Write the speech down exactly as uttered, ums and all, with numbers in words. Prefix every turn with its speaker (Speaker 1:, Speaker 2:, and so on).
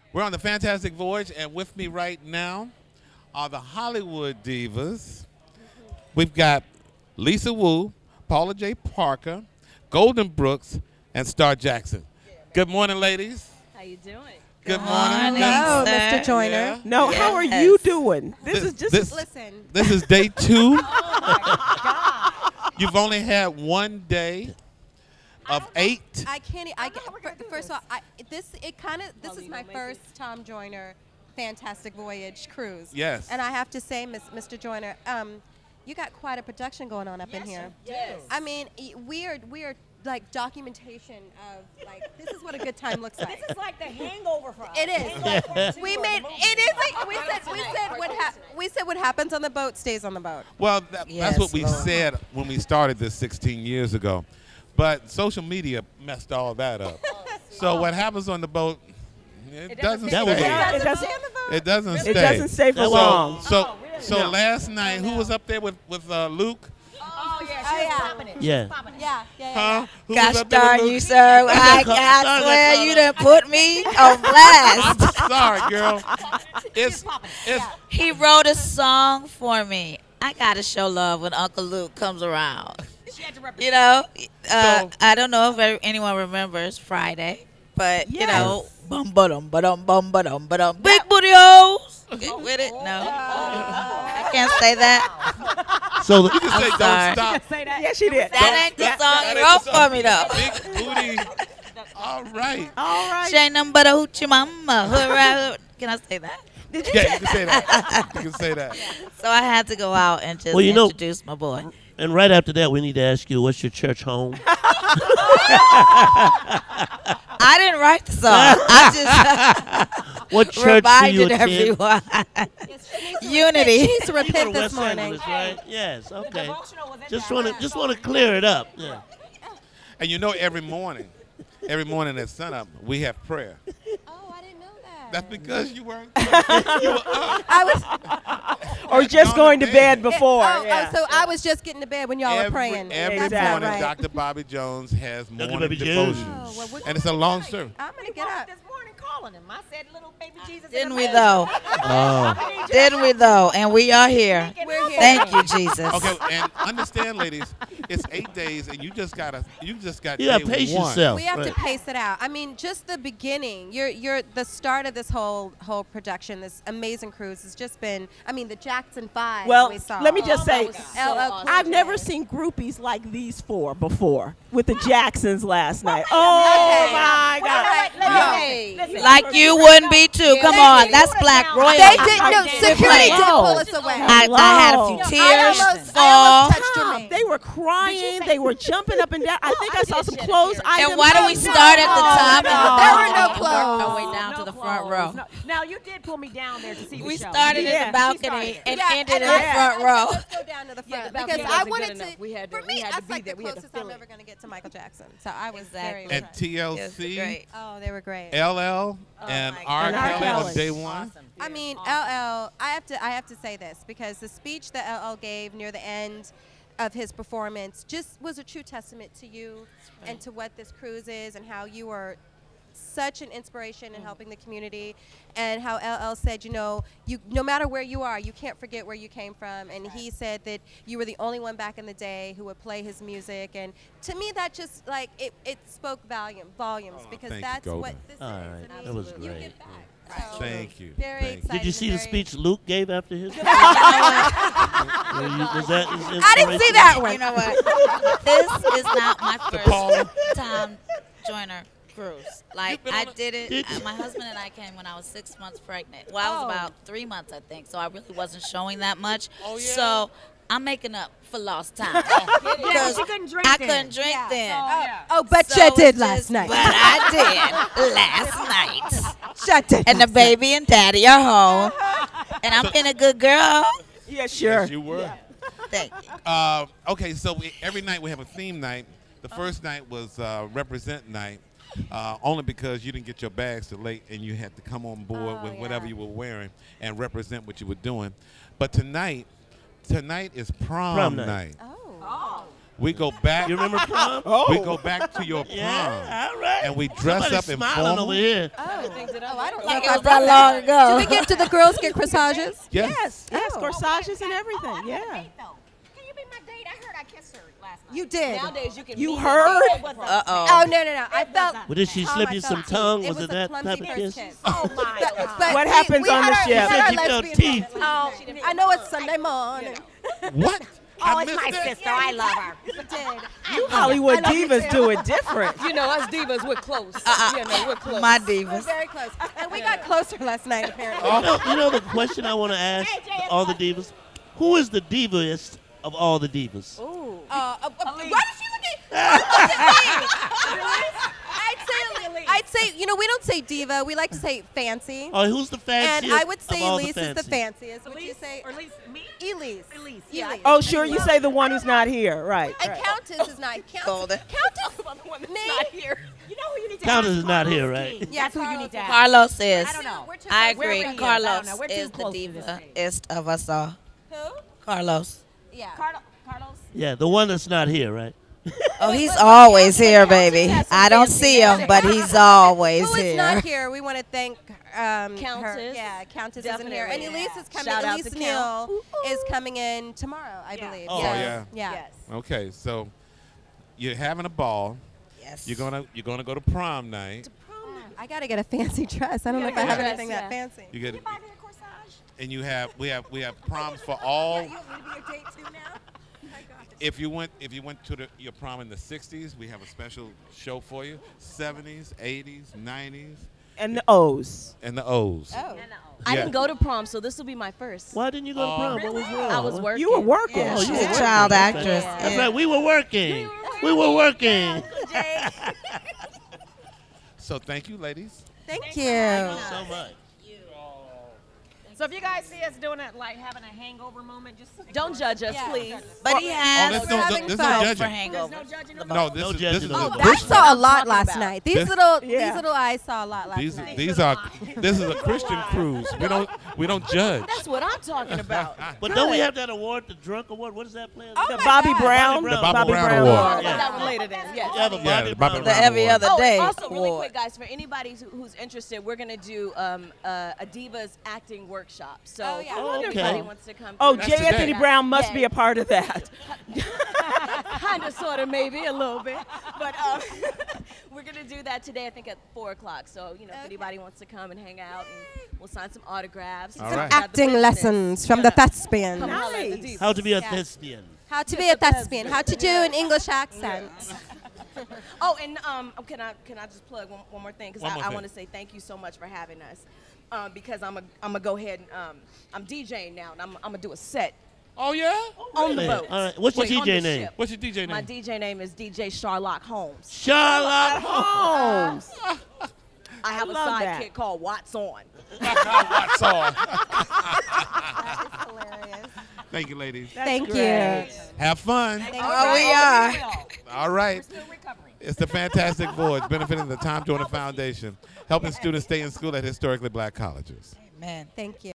Speaker 1: We're on the Fantastic Voyage, and with me right now are the Hollywood Divas. We've got Lisa Wu, Paula J. Parker, Golden Brooks, and Star Jackson. Good morning, ladies.
Speaker 2: How you doing?
Speaker 1: Good morning.
Speaker 3: Hello,
Speaker 1: Good-
Speaker 3: Mister Joyner.
Speaker 1: Yeah.
Speaker 4: No,
Speaker 2: Yes.
Speaker 4: how are you doing? This,
Speaker 1: This-
Speaker 4: is just
Speaker 1: this-
Speaker 3: Listen,
Speaker 1: This is day two.
Speaker 2: Oh my God!
Speaker 1: You've only had one day of eight.
Speaker 3: I can't. e- I,
Speaker 2: don't know how we're
Speaker 3: fir-
Speaker 2: gonna do
Speaker 3: first of all, I, this it kind of this
Speaker 2: Well,
Speaker 3: is
Speaker 2: you
Speaker 3: my
Speaker 2: gonna make
Speaker 3: first
Speaker 2: it.
Speaker 3: Tom Joyner Fantastic Voyage cruise.
Speaker 1: Yes.
Speaker 3: And I have to say, Miss, Mister Joyner, um, you got quite a production going on up in here.
Speaker 2: Yes.
Speaker 3: I mean, y- we are we are like documentation of like this is what a good time looks like.
Speaker 2: This is like the Hangover for us.
Speaker 3: It is.
Speaker 2: Hangover two
Speaker 3: We
Speaker 2: or
Speaker 3: made
Speaker 2: the movie.
Speaker 3: it is like we said we said what hap we said what happens on the boat stays on the boat.
Speaker 1: Well, that, that's
Speaker 2: Yes,
Speaker 1: what we
Speaker 2: Lord.
Speaker 1: said when we started this sixteen years ago. But social media messed all that up. So what happens on the boat, it, doesn't,
Speaker 2: doesn't
Speaker 1: stay.
Speaker 2: stay.
Speaker 4: Yeah,
Speaker 3: Doesn't
Speaker 4: it doesn't-
Speaker 3: stay on the boat.
Speaker 1: It doesn't stay.
Speaker 4: it doesn't stay for
Speaker 1: so,
Speaker 4: long.
Speaker 1: So,
Speaker 2: Oh, really?
Speaker 1: so
Speaker 4: No.
Speaker 1: last night, who was up there with, with uh, Luke?
Speaker 2: Oh yeah,
Speaker 3: Oh,
Speaker 2: she's
Speaker 3: yeah.
Speaker 2: popping it.
Speaker 5: Yeah.
Speaker 2: She's popping it.
Speaker 3: Yeah, yeah, yeah.
Speaker 1: Huh? Who
Speaker 6: Gosh
Speaker 1: was up there
Speaker 6: darn
Speaker 1: with
Speaker 6: you,
Speaker 1: Luke?
Speaker 6: sir. I,
Speaker 5: Sorry,
Speaker 6: I
Speaker 5: sorry,
Speaker 6: swear
Speaker 5: sorry.
Speaker 6: you done put me on blast.
Speaker 1: I'm sorry, girl. It's, it's,
Speaker 6: He wrote a song for me. I got to show love when Uncle Luke comes around.
Speaker 2: She had to represent.
Speaker 6: You know, uh,
Speaker 1: So-
Speaker 6: I don't know if every- anyone remembers Friday, but, you
Speaker 4: Yes.
Speaker 6: know, bum ba dum ba dum bum ba dum ba dum. Big booty hoes. Get with it? No. I can't say that.
Speaker 5: So the,
Speaker 1: you can say
Speaker 6: I'm
Speaker 1: don't
Speaker 6: sorry.
Speaker 1: stop.
Speaker 2: Say that.
Speaker 4: Yeah, she did.
Speaker 6: That ain't the
Speaker 4: Yeah.
Speaker 6: song
Speaker 1: That
Speaker 6: you
Speaker 1: ain't
Speaker 6: wrote
Speaker 1: the
Speaker 6: for
Speaker 1: song.
Speaker 6: me, though.
Speaker 1: Big booty. All right.
Speaker 4: All right.
Speaker 6: She ain't nothing but a hoochie mama. Hurrah. Can I say that?
Speaker 4: Did you?
Speaker 1: Yeah, you can say that. You can say that.
Speaker 6: So I had to go out and just
Speaker 5: Well, you know-
Speaker 6: introduce my boy.
Speaker 5: and right after that, we need to ask you, what's your church home?
Speaker 6: I didn't write the song. I just
Speaker 5: What church do you
Speaker 6: reminded
Speaker 5: attend?
Speaker 6: everyone.
Speaker 3: Yes, she needs to
Speaker 6: Unity.
Speaker 3: repent. She needs to
Speaker 5: You go
Speaker 3: repent
Speaker 5: to
Speaker 3: this
Speaker 5: West
Speaker 3: morning.
Speaker 5: Angeles, right? Yes.
Speaker 2: The
Speaker 5: Okay.
Speaker 2: devotional was in
Speaker 5: Just
Speaker 2: there.
Speaker 5: want to just want to clear it up. Yeah.
Speaker 1: And you know, every morning, every morning at sunup, we have prayer.
Speaker 3: Oh, I didn't know that.
Speaker 1: That's because you weren't. You were up.
Speaker 3: I was.
Speaker 4: Or just
Speaker 1: On
Speaker 4: going
Speaker 1: the
Speaker 4: to bed
Speaker 1: bed.
Speaker 4: before.
Speaker 3: Oh,
Speaker 4: yeah.
Speaker 3: oh, so I was just getting to bed when y'all were
Speaker 1: Every,
Speaker 3: praying.
Speaker 1: every
Speaker 3: That's
Speaker 4: Exactly.
Speaker 1: morning,
Speaker 3: right.
Speaker 1: Doctor Bobby Jones has
Speaker 5: Doctor
Speaker 1: morning
Speaker 5: Bobby
Speaker 1: devotions.
Speaker 5: Jones.
Speaker 3: Oh, well, we're
Speaker 1: And it's a long service.
Speaker 3: I'm gonna
Speaker 2: We
Speaker 3: get
Speaker 2: woke
Speaker 3: up.
Speaker 2: this morning calling him. I said, "Little baby Jesus." in
Speaker 6: Didn't
Speaker 2: the
Speaker 6: we
Speaker 2: bed.
Speaker 6: though?
Speaker 5: Oh.
Speaker 6: Didn't we though? And we are here.
Speaker 3: We're here.
Speaker 6: Thank you, Jesus.
Speaker 1: Okay, and understand, ladies, it's eight days, and you just gotta, you just got.
Speaker 5: You gotta
Speaker 1: day
Speaker 5: pace
Speaker 1: one.
Speaker 5: yourself.
Speaker 3: We have
Speaker 5: Right.
Speaker 3: to pace it out. I mean, just the beginning. You're you're the start of this whole whole production. This amazing cruise has just been. I mean, the Jackson Five.
Speaker 4: Well,
Speaker 3: we saw.
Speaker 4: let me just
Speaker 2: Oh, that
Speaker 4: say,
Speaker 2: was so
Speaker 3: L L
Speaker 2: awesome.
Speaker 4: I've never seen groupies like these four before with the Jacksons last night. Oh
Speaker 3: Okay.
Speaker 4: my
Speaker 2: Wait,
Speaker 4: God!
Speaker 2: wait, wait,
Speaker 3: No.
Speaker 2: listen, listen.
Speaker 6: Like you wouldn't be too. Come
Speaker 3: They
Speaker 6: on,
Speaker 3: did.
Speaker 6: that's black royalty.
Speaker 3: They did. No,
Speaker 2: I did.
Speaker 3: security
Speaker 6: Play.
Speaker 3: did pull us away.
Speaker 6: I, I had a few
Speaker 4: No, I
Speaker 6: tears
Speaker 3: almost- I
Speaker 6: fall.
Speaker 3: almost touched your
Speaker 4: Tom,
Speaker 3: man.
Speaker 4: they were crying. They were jumping up and down. I think I saw some clothes items.
Speaker 6: And why don't we start at the
Speaker 4: Oh,
Speaker 6: top
Speaker 4: no.
Speaker 6: and the
Speaker 3: There were
Speaker 6: bottom
Speaker 3: no
Speaker 6: and work our
Speaker 3: clothes.
Speaker 6: way down
Speaker 2: No
Speaker 6: to the front
Speaker 2: clothes.
Speaker 6: row?
Speaker 2: No- Now you did pull me down there to see
Speaker 6: We
Speaker 2: the show.
Speaker 6: started
Speaker 4: Yeah.
Speaker 6: in the
Speaker 4: She
Speaker 6: balcony
Speaker 2: started.
Speaker 6: and
Speaker 3: Yeah,
Speaker 6: ended in
Speaker 3: and
Speaker 6: the
Speaker 3: I-
Speaker 6: front
Speaker 3: I
Speaker 6: row.
Speaker 3: said, let's go down to the
Speaker 2: Yeah,
Speaker 3: front
Speaker 2: the balcony
Speaker 3: because I
Speaker 2: wasn't
Speaker 3: wanted
Speaker 2: good
Speaker 3: to.
Speaker 2: enough. We had to-
Speaker 3: for
Speaker 2: we
Speaker 3: me,
Speaker 2: had to
Speaker 3: that's
Speaker 2: be
Speaker 3: like
Speaker 2: there.
Speaker 3: the
Speaker 2: We had to
Speaker 3: closest
Speaker 2: feel
Speaker 3: I'm
Speaker 2: it.
Speaker 3: ever going to get to Michael Jackson. So I was
Speaker 6: Exactly.
Speaker 3: very
Speaker 1: And
Speaker 3: impressed.
Speaker 6: It was
Speaker 1: T L C,
Speaker 6: great.
Speaker 3: Oh, they were great.
Speaker 1: L L, and
Speaker 6: my
Speaker 1: R.
Speaker 4: God. And R.
Speaker 1: Kelly on
Speaker 4: Kelly.
Speaker 1: day one.
Speaker 2: Awesome.
Speaker 3: I mean, L L. I have to. I have to say this because the speech that L L gave near the end of his performance just was a true testament to you and to what this cruise is and how you are such an inspiration in helping the community, and how L L said, you know, you no matter where you are, you can't forget where you came from, and he said that you were the only one back in the day who would play his music, and to me that just like it, it spoke volume volumes
Speaker 1: Oh,
Speaker 3: because
Speaker 1: thank you,
Speaker 3: that's
Speaker 1: Golden.
Speaker 3: what this
Speaker 5: All
Speaker 3: is.
Speaker 5: right.
Speaker 3: I mean,
Speaker 5: That was
Speaker 3: you
Speaker 5: great.
Speaker 3: give back.
Speaker 6: Right.
Speaker 3: So,
Speaker 1: Thank you.
Speaker 3: Very
Speaker 1: Thank you.
Speaker 3: excited.
Speaker 5: Did you see the
Speaker 3: very-
Speaker 5: speech Luke gave after his? Were you- was that his
Speaker 3: I didn't see
Speaker 5: inspiration?
Speaker 3: that one.
Speaker 6: You know what? This is not my
Speaker 1: Paula.
Speaker 6: first Tom Joyner cruise. Like
Speaker 1: been
Speaker 6: I
Speaker 1: on a-
Speaker 6: did it.
Speaker 5: Did
Speaker 6: uh,
Speaker 5: you?
Speaker 6: my husband and I came when I was six months pregnant. Well, I was
Speaker 2: Oh.
Speaker 6: about three months, I think. So I really wasn't showing that much.
Speaker 1: Oh, yeah?
Speaker 6: So I'm making up for lost time.
Speaker 2: Yeah,
Speaker 6: Because
Speaker 2: she couldn't drink
Speaker 6: I
Speaker 2: then.
Speaker 6: couldn't drink
Speaker 3: Yeah.
Speaker 6: then.
Speaker 2: Oh, yeah.
Speaker 3: Oh, but
Speaker 6: So
Speaker 3: you
Speaker 6: it's
Speaker 3: did
Speaker 6: just-
Speaker 3: last night.
Speaker 6: But I did last night.
Speaker 3: Shut did.
Speaker 6: And the baby and daddy are home. And I'm being a good girl.
Speaker 4: Yeah, sure.
Speaker 1: Yes, you were.
Speaker 6: Thank you.
Speaker 1: Uh, okay, so we, every night we have a theme night. The first night was uh, represent night, uh, only because you didn't get your bags till late and you had to come on board
Speaker 3: Oh,
Speaker 1: with whatever
Speaker 3: yeah.
Speaker 1: you were wearing and represent what you were doing. But tonight, tonight is prom,
Speaker 5: Prom night.
Speaker 1: night.
Speaker 3: Oh.
Speaker 2: Oh.
Speaker 1: We go back.
Speaker 5: You remember prom?
Speaker 4: Oh.
Speaker 1: We go back to your prom.
Speaker 5: Yeah, all right.
Speaker 1: And we dress
Speaker 5: Somebody
Speaker 1: up in
Speaker 5: smiling
Speaker 1: formal.
Speaker 5: over here.
Speaker 3: Oh, oh, I don't
Speaker 6: Like
Speaker 3: know
Speaker 6: it
Speaker 3: if
Speaker 6: was
Speaker 3: I've done
Speaker 6: that long ago.
Speaker 3: Do we give, do the girls get corsages?
Speaker 1: Yes.
Speaker 4: Yes, yes,
Speaker 3: Oh.
Speaker 4: corsages and everything.
Speaker 2: Oh, I got a
Speaker 4: Yeah.
Speaker 2: date, though. Can you be my date? I heard I kissed her last night.
Speaker 3: You did.
Speaker 2: Nowadays you can.
Speaker 4: You
Speaker 2: meet a
Speaker 4: heard?
Speaker 2: date. It wasn't-
Speaker 6: Uh
Speaker 3: Oh,
Speaker 6: oh.
Speaker 3: no, no, no. I felt.
Speaker 5: Well, did she
Speaker 3: Tom,
Speaker 5: slip
Speaker 3: I
Speaker 5: you
Speaker 3: felt
Speaker 5: some tongue?
Speaker 3: It
Speaker 5: Was
Speaker 3: was
Speaker 5: it
Speaker 3: a
Speaker 5: that
Speaker 3: clumsy
Speaker 5: type of
Speaker 3: first
Speaker 5: kiss?
Speaker 3: kiss.
Speaker 2: Oh my
Speaker 3: But-
Speaker 2: God.
Speaker 3: but
Speaker 4: What
Speaker 3: we-
Speaker 4: happens
Speaker 3: we
Speaker 4: on
Speaker 3: had
Speaker 4: the
Speaker 3: our- we
Speaker 4: ship?
Speaker 3: had
Speaker 5: Said
Speaker 3: our
Speaker 5: you felt
Speaker 3: lesbian
Speaker 5: teeth.
Speaker 3: moment.
Speaker 2: Oh,
Speaker 3: I know it's Sunday morning.
Speaker 1: What?
Speaker 2: Oh,
Speaker 1: I
Speaker 2: it's
Speaker 1: missed
Speaker 2: my
Speaker 1: that?
Speaker 2: sister. I love her.
Speaker 3: You did.
Speaker 4: You Hollywood
Speaker 3: I love you
Speaker 4: divas
Speaker 3: too.
Speaker 4: do it different.
Speaker 2: You know, us divas, we're close.
Speaker 6: Uh-uh.
Speaker 2: You know, we're close.
Speaker 6: My
Speaker 3: We're
Speaker 6: divas.
Speaker 3: very close. And we got closer last night, apparently.
Speaker 5: You know, you know the question I want to ask all the divas? Who is the divaest of all the divas?
Speaker 2: Ooh.
Speaker 3: Uh, uh, uh, why does she look at I'd say, I'd say, you know, we don't say diva. We like to say fancy.
Speaker 5: Oh, who's the fanciest
Speaker 3: And I would say
Speaker 5: of all
Speaker 3: Elise
Speaker 5: the
Speaker 3: is the
Speaker 5: fancy?
Speaker 3: fanciest. Would you say
Speaker 2: Or at least me?
Speaker 3: Elise?
Speaker 2: Elise,
Speaker 3: yeah.
Speaker 2: yeah.
Speaker 4: Oh, sure, you say the one who's not here, right?
Speaker 3: And
Speaker 4: right.
Speaker 3: Countess is not. Countess,
Speaker 6: Golden.
Speaker 3: Countess,
Speaker 2: I'm the one that's
Speaker 3: me?
Speaker 2: not here. You know who you need to
Speaker 5: Countess
Speaker 2: ask?
Speaker 5: is not here,
Speaker 2: Carlos
Speaker 5: right?
Speaker 2: King.
Speaker 3: Yeah,
Speaker 2: That's who you
Speaker 3: Carlos
Speaker 2: need to
Speaker 3: is.
Speaker 2: ask.
Speaker 6: Carlos is.
Speaker 2: I don't know.
Speaker 3: We're too
Speaker 6: I
Speaker 3: close.
Speaker 6: agree.
Speaker 2: Where he is, I don't
Speaker 6: Carlos
Speaker 2: know. We're too
Speaker 6: is the
Speaker 2: close to this thing.
Speaker 6: divaest of us all.
Speaker 3: Who?
Speaker 6: Carlos.
Speaker 3: Yeah.
Speaker 2: Carlo- Carlos?
Speaker 5: Yeah, the one that's not here, right?
Speaker 6: Oh, he's always here, baby. I don't see him, but he's always
Speaker 3: Who is
Speaker 6: here.
Speaker 3: not here? We want to thank um, her.
Speaker 2: Countess.
Speaker 3: Yeah, Countess isn't here. And
Speaker 2: Definitely.
Speaker 3: Elise is coming.
Speaker 2: Shout out
Speaker 3: Elise
Speaker 2: to
Speaker 3: Neal
Speaker 2: Count.
Speaker 3: is coming in tomorrow, I
Speaker 2: Yeah.
Speaker 3: believe.
Speaker 1: Oh,
Speaker 3: So,
Speaker 1: yeah.
Speaker 3: Yeah.
Speaker 2: Yes.
Speaker 1: Okay, so you're having a ball.
Speaker 6: Yes.
Speaker 1: You're gonna you're gonna go to prom night.
Speaker 3: I gotta get a fancy dress. I don't know if I have
Speaker 2: Yes,
Speaker 3: anything
Speaker 2: yeah.
Speaker 3: that fancy.
Speaker 1: You get
Speaker 2: You buy me a corsage?
Speaker 1: and you have we have we have proms for all.
Speaker 3: You want me to be your date too now? My God.
Speaker 1: If you went if you went to the, your prom in the sixties, we have a special show for you. seventies, eighties, nineties,
Speaker 4: And the O's.
Speaker 1: and the O's.
Speaker 3: Oh.
Speaker 2: I
Speaker 1: Yeah.
Speaker 2: didn't go to prom, so this will be my first.
Speaker 5: Why didn't you go to
Speaker 1: Oh,
Speaker 5: prom? What was wrong?
Speaker 2: I was working.
Speaker 4: You were working.
Speaker 6: Yeah,
Speaker 5: Oh,
Speaker 6: she's
Speaker 5: you
Speaker 6: a
Speaker 5: were
Speaker 6: child
Speaker 5: working.
Speaker 6: actress.
Speaker 5: That's
Speaker 6: Yeah.
Speaker 5: right. We were working. We were working.
Speaker 1: So thank you, ladies.
Speaker 3: Thank you.
Speaker 5: So much.
Speaker 2: So if you guys see us doing it, like having a hangover moment, just don't judge us,
Speaker 3: Yeah.
Speaker 2: please.
Speaker 6: But he
Speaker 1: Oh,
Speaker 6: has
Speaker 1: there's
Speaker 3: we're
Speaker 1: no,
Speaker 3: having
Speaker 1: there's
Speaker 3: fun.
Speaker 1: no
Speaker 6: for
Speaker 1: judging.
Speaker 6: hangover.
Speaker 2: No judging.
Speaker 1: No, this
Speaker 5: No
Speaker 1: is
Speaker 5: judging
Speaker 1: this is
Speaker 5: on
Speaker 1: a
Speaker 5: that.
Speaker 3: I
Speaker 1: Christian.
Speaker 3: saw a lot
Speaker 2: talking
Speaker 3: last
Speaker 2: about.
Speaker 3: night. These
Speaker 1: This-
Speaker 3: little,
Speaker 4: Yeah.
Speaker 3: these little eyes saw a lot last
Speaker 1: These
Speaker 3: night.
Speaker 1: these are this is a Christian cruise. We don't we don't judge.
Speaker 2: That's what I'm talking about.
Speaker 5: But don't we have that award, the drunk award? What is that playing?
Speaker 3: Oh
Speaker 4: The
Speaker 3: my
Speaker 4: Bobby
Speaker 3: God.
Speaker 4: Brown.
Speaker 5: The
Speaker 1: Bobby Brown Award.
Speaker 2: Oh,
Speaker 5: Yeah.
Speaker 2: that one later then. Yes.
Speaker 5: You have a
Speaker 1: Yeah,
Speaker 5: Bobby
Speaker 1: the Bobby
Speaker 5: Brown
Speaker 6: The
Speaker 1: Brown
Speaker 6: every
Speaker 1: Award.
Speaker 6: other
Speaker 2: Oh,
Speaker 6: day.
Speaker 2: and also really
Speaker 6: award.
Speaker 2: quick, guys, for anybody who, who's interested, we're gonna do um, uh, a divas acting workshop. So
Speaker 3: Oh, yeah.
Speaker 2: if
Speaker 5: Oh,
Speaker 2: anybody
Speaker 5: okay.
Speaker 2: wants to come.
Speaker 4: Oh,
Speaker 2: through,
Speaker 4: J.
Speaker 1: That's today.
Speaker 4: Anthony Brown must
Speaker 2: Yeah.
Speaker 4: be a part of that.
Speaker 2: kind of, sort of, maybe a little bit, but um, we're gonna do that today. I think at four o'clock. So you know, if
Speaker 3: Okay.
Speaker 2: anybody wants to come and hang out, and we'll sign some autographs.
Speaker 1: All
Speaker 2: Some
Speaker 1: right.
Speaker 3: Acting lessons from the thespian.
Speaker 2: Come holler at the
Speaker 4: Nice.
Speaker 2: divas.
Speaker 5: How to be a
Speaker 3: Yeah.
Speaker 5: thespian.
Speaker 3: How to be a thespian. How to do an English accent.
Speaker 2: Oh, and um, oh, can I can I just plug one, one more thing? Because
Speaker 1: One
Speaker 2: I,
Speaker 1: more
Speaker 2: I
Speaker 1: thing.
Speaker 2: want to say thank you so much for having us. Um, because I'm a I'm gonna go ahead and um, I'm DJing now, and I'm I'm gonna do a set
Speaker 1: Oh yeah.
Speaker 2: on the
Speaker 5: Really?
Speaker 2: boat.
Speaker 5: All right. What's your
Speaker 2: Wait, on
Speaker 5: D J
Speaker 2: the
Speaker 5: name?
Speaker 2: ship.
Speaker 1: What's your D J name?
Speaker 2: My D J name is D J Charlotte Holmes.
Speaker 5: Charlotte
Speaker 4: Holmes.
Speaker 2: I have a
Speaker 4: love
Speaker 2: sidekick
Speaker 4: that.
Speaker 2: called Watts On.
Speaker 1: That's all.
Speaker 3: That's hilarious.
Speaker 1: Thank you, ladies.
Speaker 3: Thank
Speaker 4: great.
Speaker 3: you.
Speaker 1: Have fun.
Speaker 6: Oh, we are.
Speaker 1: All right.
Speaker 2: Still recovering.
Speaker 1: It's the Fantastic Voyage, benefiting the Tom Joyner Foundation, helping students stay in school at historically black colleges.
Speaker 6: Amen.
Speaker 3: Thank you.